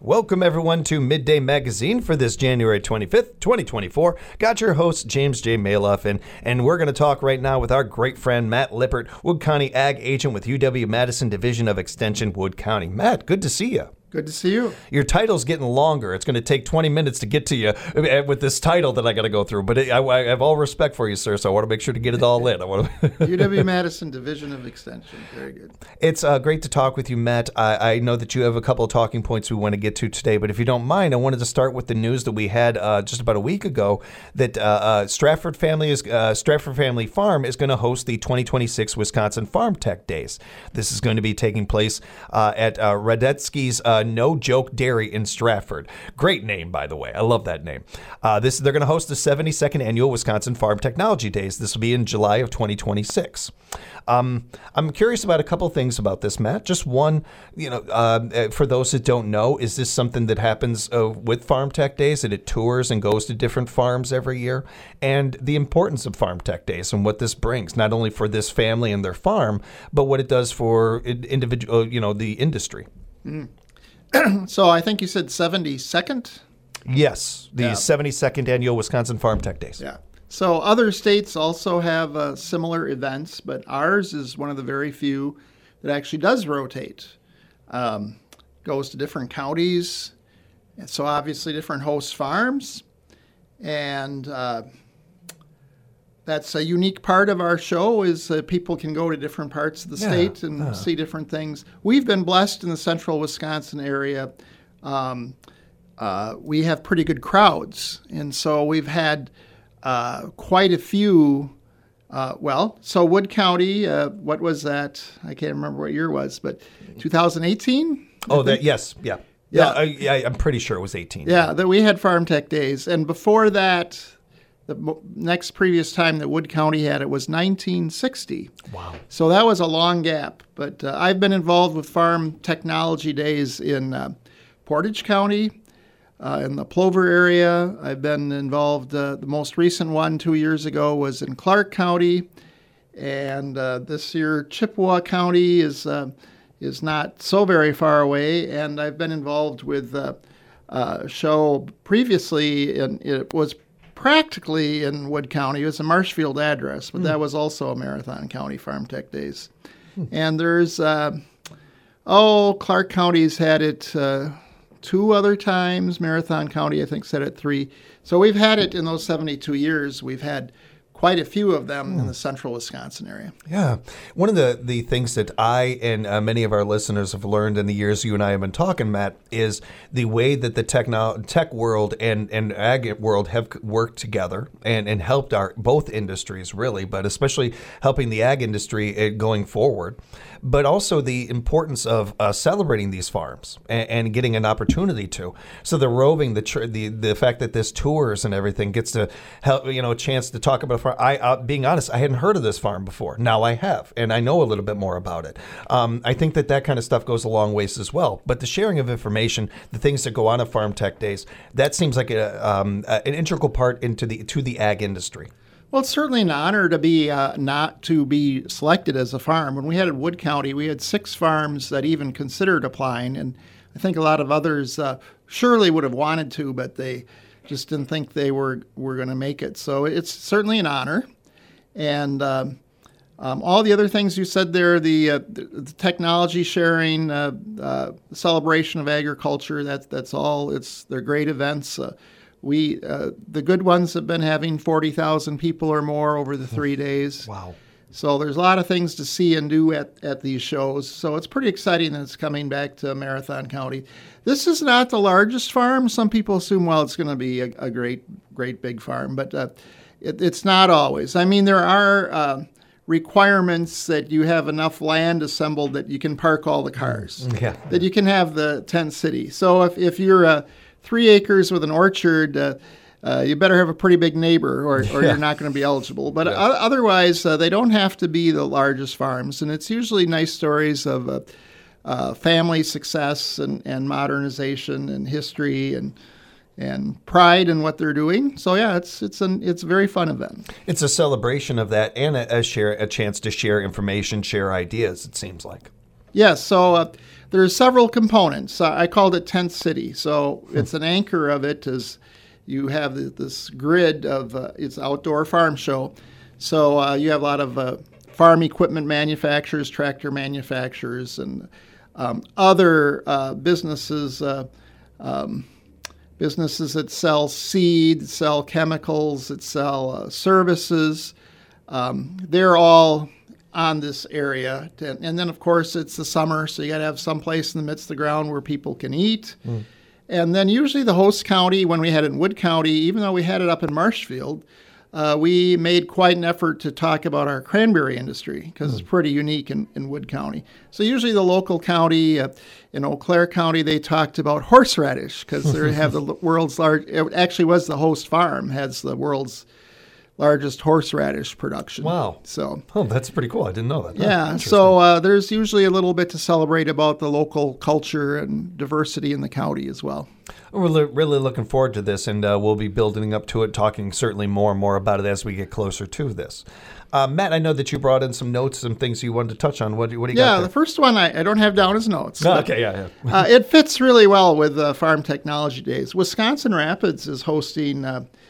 Welcome, everyone, to Midday Magazine for this January 25th, 2024. Got your host, James J. Maloff, and we're going to talk right now with our great friend, Matt Lippert, Wood County Ag Agent with UW-Madison Division of Extension, Wood County. Matt, good to see you. Good to see you. Your title's getting longer. It's going to take 20 minutes to get to you with this title that I got to go through. But I have all respect for you, sir, so I want to make sure to get it all in. UW-Madison Division of Extension. Very good. It's great to talk with you, Matt. I know that you have a couple of talking points we want to get to today, but if you don't mind, I wanted to start with the news that we had just about a week ago that Stratford Family Farm is going to host the 2026 Wisconsin Farm Tech Days. This is going to be taking place at Radetzky's No Joke Dairy in Stratford. Great name, by the way. I love that name. They're going to host the 72nd annual Wisconsin Farm Technology Days. This will be in July of 2026. I'm curious about a couple things about this, Matt. Just one, for those that don't know, is this something that happens with Farm Tech Days, that it tours and goes to different farms every year? And the importance of Farm Tech Days and what this brings, not only for this family and their farm, but what it does for individual, the industry. Mm. So I think you said 72nd? Yes, the 72nd annual Wisconsin Farm Tech Days. Yeah. So other states also have similar events, but ours is one of the very few that actually does rotate. Goes to different counties, and so obviously different host farms. And that's a unique part of our show is people can go to different parts of the state and see different things. We've been blessed in the central Wisconsin area. We have pretty good crowds, and so we've had quite a few. So Wood County, what was that? I can't remember what year it was, but 2018? Oh, yes, yeah. I'm pretty sure it was 18. Yeah, that we had Farm Tech Days, and before that, the next previous time that Wood County had it was 1960. Wow. So that was a long gap. But I've been involved with Farm Technology Days in Portage County, in the Plover area. I've been involved, the most recent one 2 years ago was in Clark County. And this year Chippewa County is not so very far away. And I've been involved with a show previously, and it was practically in Wood County. It was a Marshfield address, but that was also a Marathon County Farm Tech Days. And there's, Clark County's had it 2 other times. Marathon County, I think, said it 3. So we've had it in those 72 years. We've had quite a few of them in the central Wisconsin area. Yeah. One of the things that I and many of our listeners have learned in the years you and I have been talking, Matt, is the way that the tech world and ag world have worked together and helped both industries, really, but especially helping the ag industry going forward. But also the importance of celebrating these farms and getting an opportunity to. So the roving, the fact that this tours and everything gets to help, a chance to talk about a farm. Being honest, I hadn't heard of this farm before. Now I have, and I know a little bit more about it. I think that kind of stuff goes a long ways as well. But the sharing of information, the things that go on at Farm Tech Days, that seems like an integral part to the ag industry. Well, it's certainly an honor to be not to be selected as a farm. When we had in Wood County, we had 6 farms that even considered applying, and I think a lot of others surely would have wanted to, but they just didn't think they were going to make it. So it's certainly an honor, and all the other things you said there, the technology sharing, celebration of agriculture, that's all. They're great events. The good ones have been having 40,000 people or more over the 3 days. Wow. So there's a lot of things to see and do at these shows. So it's pretty exciting that it's coming back to Marathon County. This is not the largest farm. Some people assume, well, it's going to be a great big farm, but it's not always. I mean, there are requirements that you have enough land assembled that you can park all the cars, that you can have the tent city. So if you're 3 acres with an orchard, you better have a pretty big neighbor or you're not going to be eligible. But otherwise, they don't have to be the largest farms. And it's usually nice stories of family success and modernization and history and pride in what they're doing. So yeah, it's a very fun event. It's a celebration of that and a chance to share information, share ideas, it seems like. Yes. So there's several components. I called it Tent City. So it's an anchor of it is you have this grid of it's outdoor farm show. So you have a lot of farm equipment manufacturers, tractor manufacturers, and other businesses. Businesses that sell seed, sell chemicals, that sell services. They're all on this area. And then, of course, it's the summer, so you got to have some place in the midst of the ground where people can eat. And then usually the host county, when we had it in Wood County, even though we had it up in Marshfield, we made quite an effort to talk about our cranberry industry because it's pretty unique in Wood County. So usually the local county, in Eau Claire County, they talked about horseradish because they have the world's largest, it actually was the host farm, has the world's largest horseradish production. Wow. So, that's pretty cool. I didn't know that. Yeah. So there's usually a little bit to celebrate about the local culture and diversity in the county as well. We're really looking forward to this, and we'll be building up to it, talking certainly more and more about it as we get closer to this. Matt, I know that you brought in some notes, some things you wanted to touch on. What do you got there? Yeah, the first one I don't have down as notes. Okay, yeah. It fits really well with Farm Technology Days. Wisconsin Rapids is hosting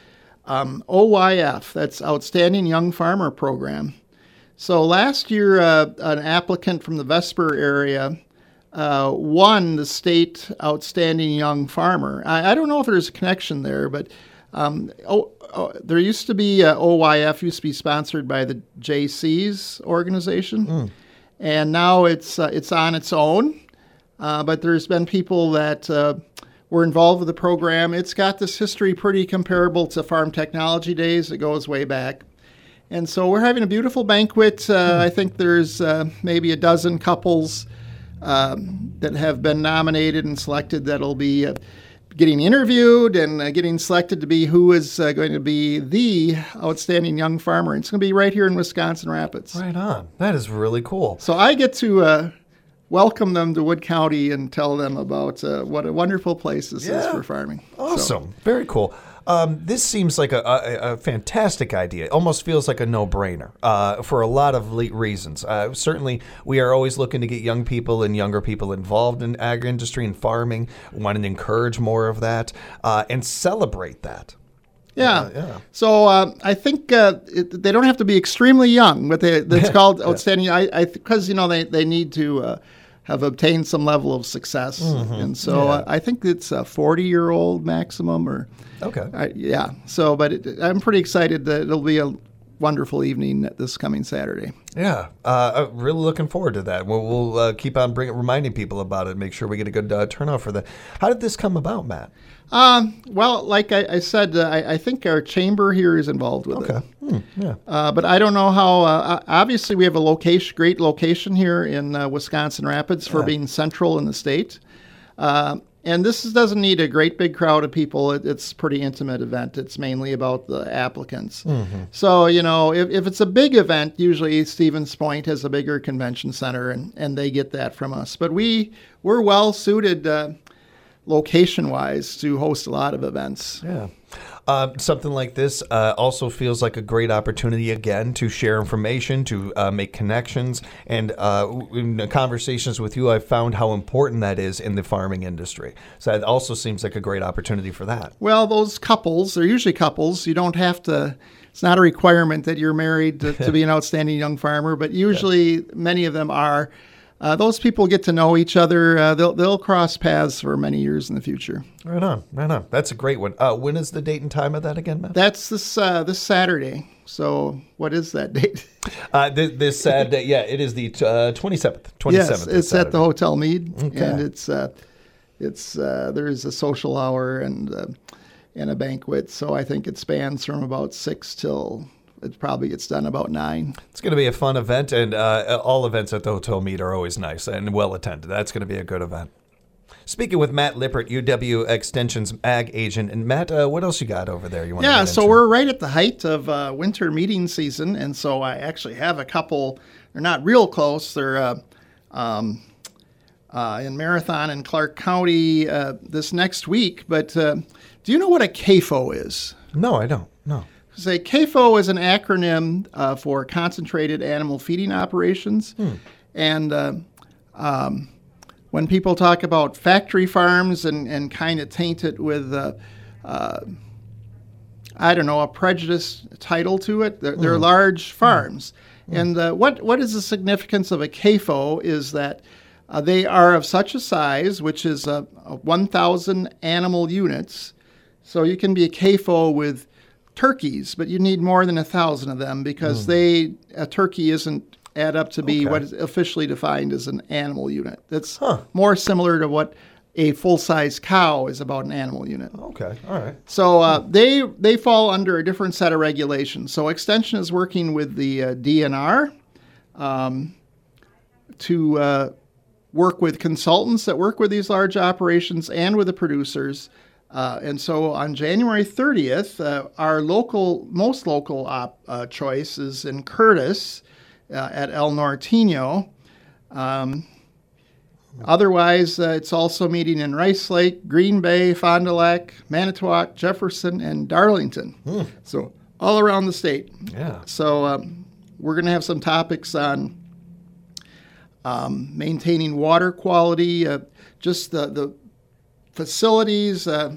OYF, that's Outstanding Young Farmer Program. So last year, an applicant from the Vesper area won the state Outstanding Young Farmer. I don't know if there's a connection there, but there used to be OYF used to be sponsored by the JC's organization, and now it's on its own. But there's been people that were involved with the program. It's got this history pretty comparable to Farm Technology Days. It goes way back. And so we're having a beautiful banquet. I think there's maybe a dozen couples that have been nominated and selected that'll be getting interviewed and getting selected to be who is going to be the Outstanding Young Farmer. And it's going to be right here in Wisconsin Rapids. Right on. That is really cool. So I get to welcome them to Wood County and tell them about what a wonderful place this is for farming. Awesome. Very cool. This seems like a fantastic idea. It almost feels like a no-brainer for a lot of reasons. Certainly, we are always looking to get young people and younger people involved in agri-industry and farming. We want to encourage more of that and celebrate that. Yeah. So I think they don't have to be extremely young, but that's called outstanding. Because they need to have obtained some level of success, and so I think it's a 40-year-old maximum, or So, but I'm pretty excited that it'll be a wonderful evening this coming Saturday. Yeah, really looking forward to that. We'll keep on reminding people about it. Make sure we get a good turnout for that. How did this come about, Matt? Well, like I said, I think our chamber here is involved with it. But I don't know how. Obviously, we have a great location here in Wisconsin Rapids for being central in the state. And this doesn't need a great big crowd of people. It's a pretty intimate event. It's mainly about the applicants. So, if it's a big event, usually Stevens Point has a bigger convention center, and they get that from us. But we're well suited location-wise to host a lot of events. Yeah. Something like this also feels like a great opportunity, again, to share information, to make connections. And in the conversations with you, I've found how important that is in the farming industry. So it also seems like a great opportunity for that. Well, those couples, they're usually couples. You don't have to, it's not a requirement that you're married to be an outstanding young farmer, but usually many of them are. Those people get to know each other. They'll cross paths for many years in the future. Right on. That's a great one. When is the date and time of that again, Matt? That's this Saturday. So what is that date? This Saturday, it is the 27th. Yes, it's Saturday. at the Hotel Mead, okay. And it's there is a social hour and a banquet. So I think it spans from about 6 till. It probably gets done about 9. It's going to be a fun event, and all events at the Hotel Mead are always nice and well attended. That's going to be a good event. Speaking with Matt Lippert, UW Extension's ag agent, and Matt, what else you got over there? You want to so we're right at the height of winter meeting season, and so I actually have a couple. They're not real close. They're in Marathon and Clark County this next week. But do you know what a CAFO is? No, I don't. No. Say CAFO is an acronym for Concentrated Animal Feeding Operations, and when people talk about factory farms and kind of taint it with, I don't know, a prejudice title to it, they're large farms. And what is the significance of a CAFO is that they are of such a size, which is 1,000 animal units. So you can be a CAFO with turkeys, but you need more than 1,000 of them because a turkey isn't add up to be what is officially defined as an animal unit. That's more similar to what a full-size cow is about an animal unit. Okay, all right. So they fall under a different set of regulations. So Extension is working with the DNR to work with consultants that work with these large operations and with the producers. And so on January 30th, our most local choice is in Curtis at El Nortino. Otherwise, it's also meeting in Rice Lake, Green Bay, Fond du Lac, Manitowoc, Jefferson, and Darlington. So all around the state. Yeah. So we're going to have some topics on maintaining water quality, just the facilities, off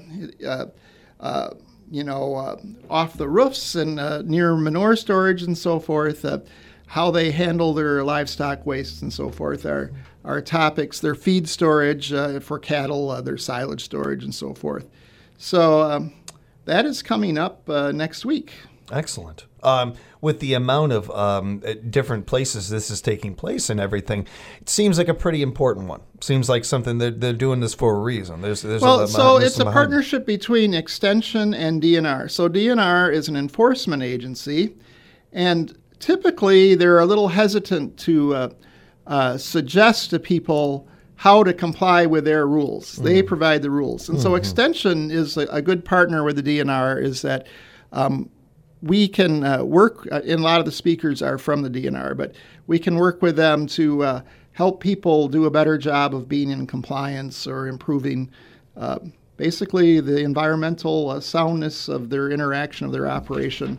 the roofs and near manure storage and so forth, how they handle their livestock waste and so forth are topics. Their feed storage for cattle, their silage storage and so forth. So that is coming up next week. Excellent. With the amount of different places this is taking place and everything, it seems like a pretty important one. Seems like something that they're doing this for a reason. There's it's a partnership between Extension and DNR. So DNR is an enforcement agency, and typically they're a little hesitant to suggest to people how to comply with their rules. They provide the rules. And so Extension is a good partner with the DNR is that we can work, and a lot of the speakers are from the DNR, but we can work with them to help people do a better job of being in compliance or improving basically the environmental soundness of their interaction of their operation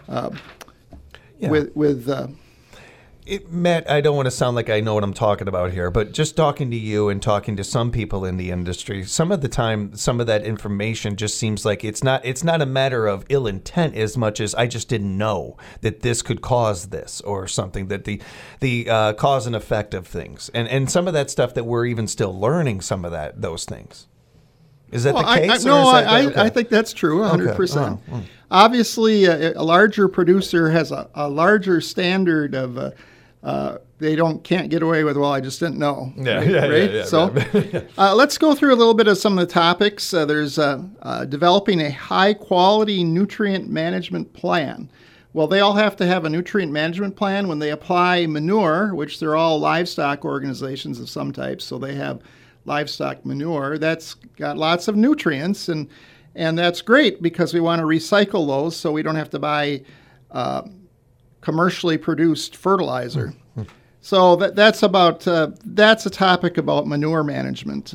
with Matt, I don't want to sound like I know what I'm talking about here, but just talking to you and talking to some people in the industry, some of the time, some of that information just seems like it's not a matter of ill intent as much as I just didn't know that this could cause this or something, that the cause and effect of things. And some of that stuff that we're even still learning some of those things. Is that the case? I think that's true, 100%. Okay. Obviously, a larger producer has a larger standard of they can't get away with, well, I just didn't know. Right? So let's go through a little bit of some of the topics. There's developing a high-quality nutrient management plan. Well, they all have to have a nutrient management plan when they apply manure, which they're all livestock organizations of some type, so they have livestock manure. That's got lots of nutrients, and that's great because we want to recycle those so we don't have to buy commercially produced fertilizer. So that's a topic about manure management.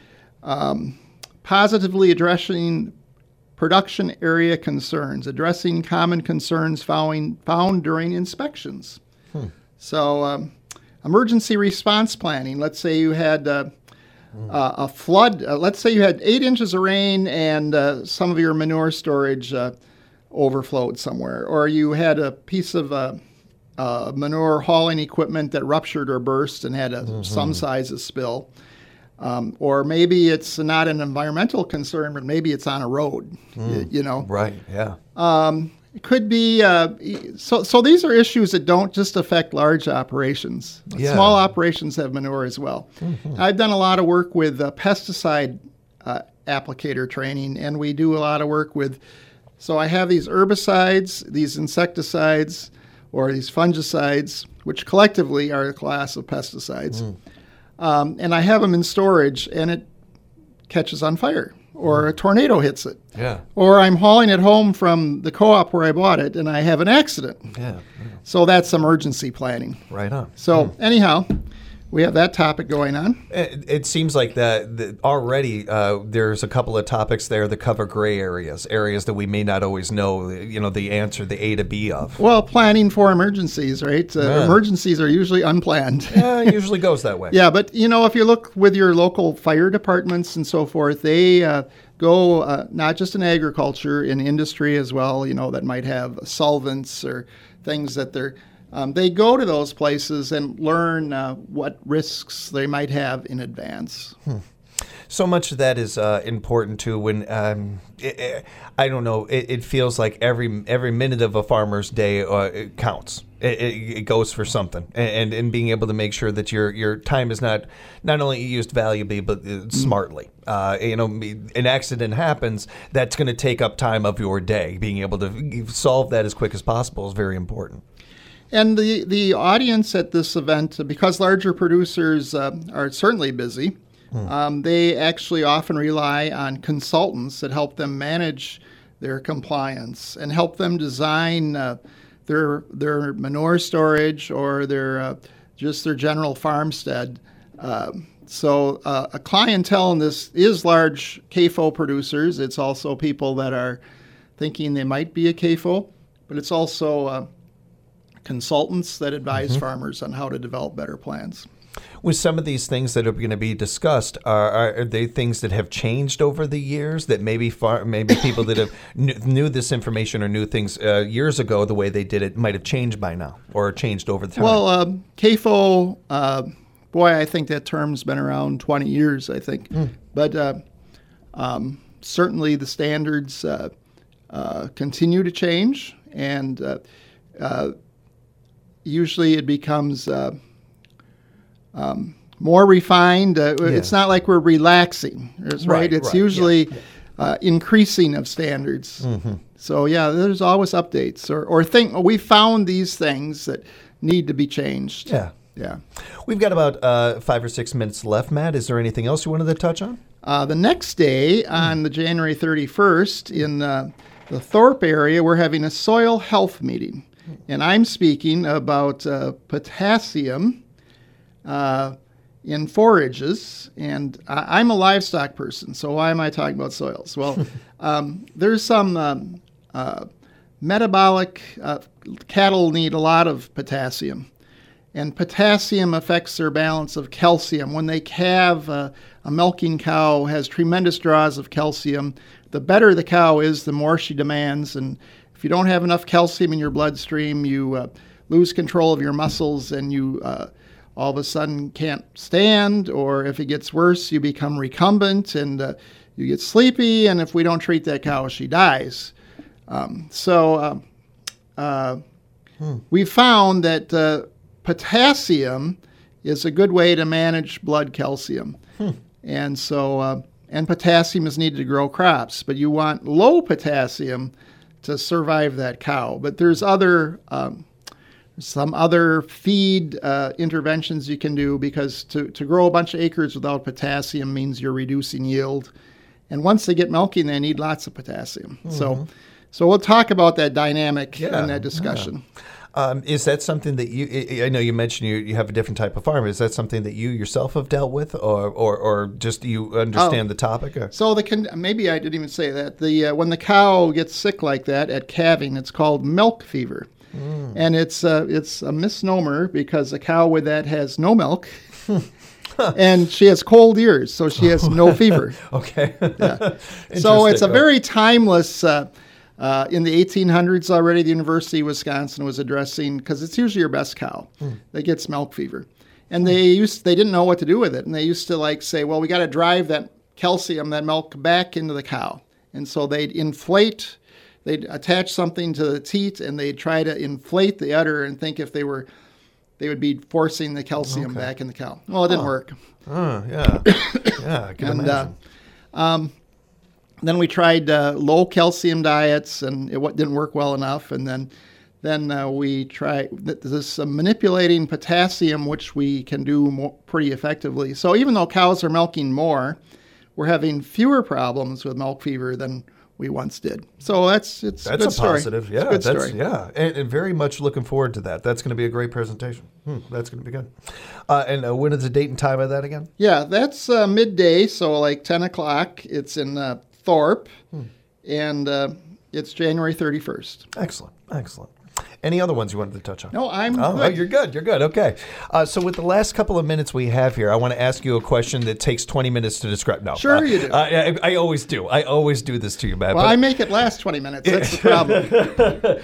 Positively addressing production area concerns, addressing common concerns found during inspections. So emergency response planning. Let's say you had a flood. Let's say you had 8 inches of rain and some of your manure storage overflowed somewhere, or you had a piece of manure hauling equipment that ruptured or burst and had some size of spill. Or maybe it's not an environmental concern, but maybe it's on a road, Right, yeah. It could be, so these are issues that don't just affect large operations. Yeah. Small operations have manure as well. I've done a lot of work with pesticide applicator training, and we do a lot of work with, so I have these herbicides, these insecticides, or these fungicides, which collectively are a class of pesticides. And I have them in storage, and it catches on fire, or a tornado hits it. Yeah. Or I'm hauling it home from the co-op where I bought it, and I have an accident. Yeah. So that's emergency planning. Right on. So anyhow, we have that topic going on. It seems like that already there's a couple of topics there that cover gray areas that we may not always know, the answer, the A to B of. Well, planning for emergencies, right? Emergencies are usually unplanned. Yeah, it usually goes that way. Yeah, but, if you look with your local fire departments and so forth, they go not just in agriculture, in industry as well, that might have solvents or things that they go to those places and learn what risks they might have in advance. So much of that is important too. When I don't know, it feels like every minute of a farmer's day it counts. It goes for something, and being able to make sure that your time is not only used valuably but smartly. An accident happens, that's going to take up time of your day. Being able to solve that as quick as possible is very important. And the audience at this event, because larger producers are certainly busy, they actually often rely on consultants that help them manage their compliance and help them design their manure storage or their general farmstead. So a clientele in this is large CAFO producers. It's also people that are thinking they might be a CAFO, but it's also consultants that advise farmers on how to develop better plans. With some of these things that are going to be discussed, are they things that have changed over the years that maybe people that have knew this information or knew things years ago the way they did it might have changed by now or changed over the time? Well, CAFO, boy, I think that term's been around 20 years, I think. But certainly the standards continue to change, and usually it becomes more refined. It's not like we're relaxing, right? It's usually increasing of standards. So, there's always updates or we found these things that need to be changed. Yeah. We've got about 5 or 6 minutes left, Matt. Is there anything else you wanted to touch on? The next day, on the January 31st, in the Thorpe area, we're having a soil health meeting. And I'm speaking about potassium in forages. And I'm a livestock person, so why am I talking about soils? Well, there's some metabolic cattle need a lot of potassium. And potassium affects their balance of calcium. When they calve, a milking cow has tremendous draws of calcium. The better the cow is, the more she demands. And if you don't have enough calcium in your bloodstream, you lose control of your muscles and you all of a sudden can't stand. Or if it gets worse, you become recumbent and you get sleepy. And if we don't treat that cow, she dies. We found that potassium is a good way to manage blood calcium. And so, and potassium is needed to grow crops, but you want low potassium to survive that cow. But there's some other feed interventions you can do, because to grow a bunch of acres without potassium means you're reducing yield. And once they get milking, they need lots of potassium. So we'll talk about that dynamic in that discussion. Is that something that I know you mentioned you have a different type of farm. Is that something that you yourself have dealt with, or just you understand the topic? Or? So maybe I didn't even say that. When the cow gets sick like that at calving, it's called milk fever. And it's a misnomer, because a cow with that has no milk. And she has cold ears, so she has no fever. Okay. Yeah. So it's a very timeless. In the 1800s already, the University of Wisconsin was addressing, because it's usually your best cow that gets milk fever. And they didn't know what to do with it. And they used to say, well, we got to drive that calcium, that milk, back into the cow. And so they'd attach something to the teat, and they'd try to inflate the udder and think if they would be forcing the calcium back in the cow. Well, it didn't work. Yeah, I can imagine. Then we tried low calcium diets, and it didn't work well enough. And then we tried this manipulating potassium, which we can do pretty effectively. So even though cows are milking more, we're having fewer problems with milk fever than we once did. So it's That's a good a story. positive. It's Yeah, a good that's story. and very much looking forward to that. That's going to be a great presentation. That's going to be good. And when is the date and time of that again? Yeah, that's midday, so like 10 o'clock. It's in Thorpe, and it's January 31st. Excellent. Any other ones you wanted to touch on? No, I'm Oh, good. you're good. You're good. Okay. So with the last couple of minutes we have here, I want to ask you a question that takes 20 minutes to describe. No. Sure you do. I always do. I always do this to you, Matt. Well, I make it last 20 minutes. That's the problem.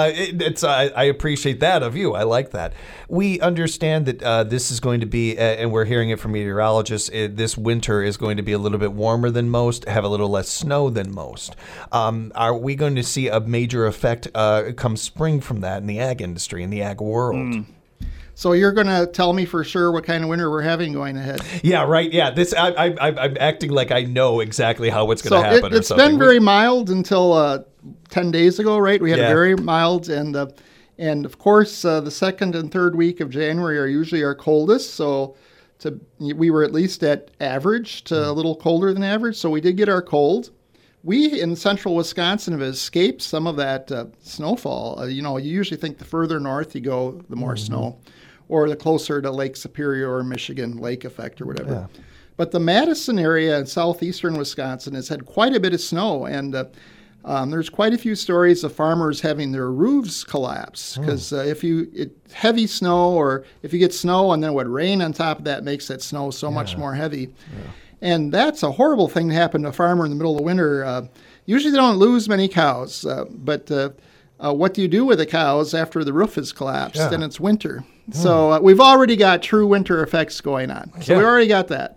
I appreciate that of you. I like that. We understand that this is going to be, and we're hearing it from meteorologists, this winter is going to be a little bit warmer than most, have a little less snow than most. Are we going to see a major effect come spring from that in the ag industry, in the ag world? So you're going to tell me for sure what kind of winter we're having going ahead. Yeah, right. Yeah, I'm acting like I know exactly how it's going to happen. It's been very mild until 10 days ago, right? We had a very mild, and of course the second and third week of January are usually our coldest. So we were at least at average to a little colder than average. So we did get our cold. We in central Wisconsin have escaped some of that snowfall. You usually think the further north you go, the more snow, or the closer to Lake Superior or Michigan Lake effect or whatever. Yeah. But the Madison area in southeastern Wisconsin has had quite a bit of snow, and there's quite a few stories of farmers having their roofs collapse because heavy snow, or if you get snow and then it would rain on top of that, makes that snow so much more heavy. Yeah. And that's a horrible thing to happen to a farmer in the middle of the winter. Usually they don't lose many cows, but what do you do with the cows after the roof is collapsed and it's winter? So we've already got true winter effects going on. So we already got that.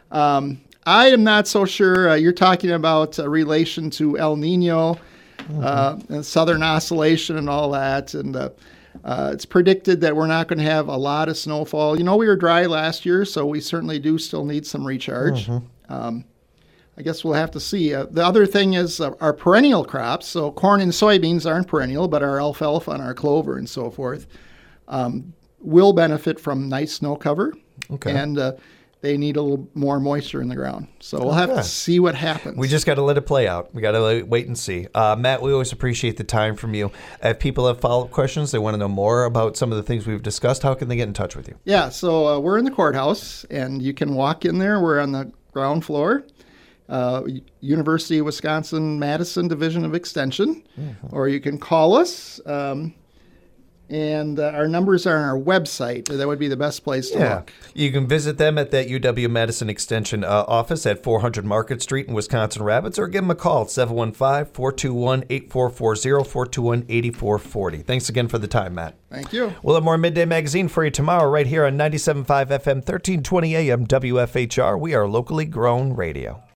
I am not so sure. You're talking about relation to El Nino and Southern Oscillation and all that. And it's predicted that we're not going to have a lot of snowfall. We were dry last year, so we certainly do still need some recharge. I guess we'll have to see. The other thing is our perennial crops. So corn and soybeans aren't perennial, but our alfalfa and our clover and so forth will benefit from nice snow cover. Okay. And they need a little more moisture in the ground. So we'll have to see what happens. We just got to let it play out. We got to wait and see. Matt, we always appreciate the time from you. If people have follow-up questions, they want to know more about some of the things we've discussed, how can they get in touch with you? Yeah, so we're in the courthouse, and you can walk in there. We're on the ground floor. University of Wisconsin-Madison Division of Extension. Or you can call us. And our numbers are on our website. That would be the best place to look. You can visit them at that UW-Madison Extension office at 400 Market Street in Wisconsin Rapids, or give them a call at 715-421-8440, 421-8440. Thanks again for the time, Matt. Thank you. We'll have more Midday Magazine for you tomorrow right here on 97.5 FM, 1320 AM, WFHR. We are locally grown radio.